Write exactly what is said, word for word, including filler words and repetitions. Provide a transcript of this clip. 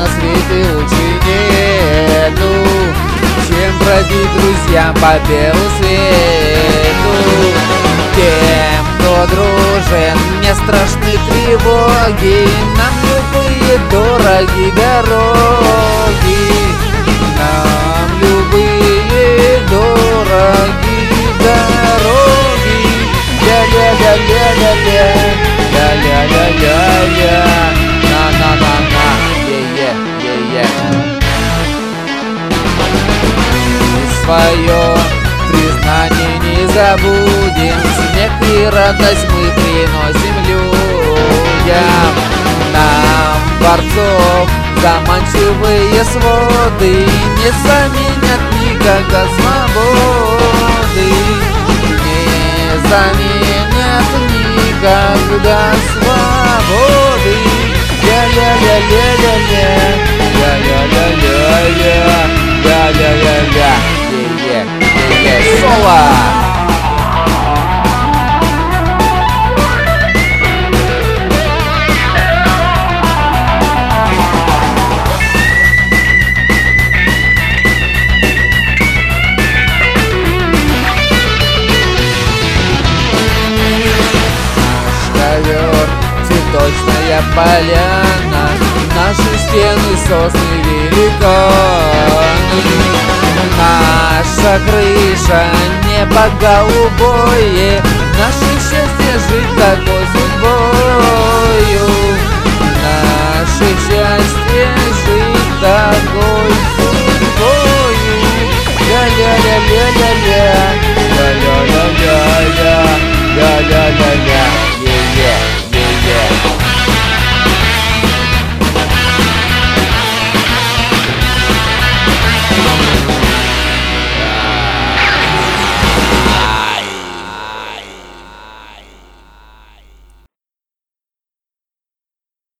на свете лучше нету, чем бродить друзьям по белу свету. Тем, кто дружен, не страшны тревоги, нам любые дороги дороги, нам любые дороги дороги. Ля-ля-ля-ля-ля-ля, ля-ля-ля-ля-ля, на-на-на-на, е-е-е-е. Мы свое признание не забудем, смех и радость мы приносим людям. Нам, борцов, заманчивые своды не заменят никогда свободы, не заменят никогда свободы. Ля-ля-ля-ля-ля-ля, ля-ля-ля-ля-ля, ля-ля-ля-ля, е-е-е-е, соло! Цветочная поляна, наши стены сосны великаны, наша крыша небо голубое, наше счастье жить такой судьбою, наше счастье жить такой судьбою. Ля-ля-ля-ля-ля-ля, ля-ля-ля-ля-ля, ля-ля-ля-ля.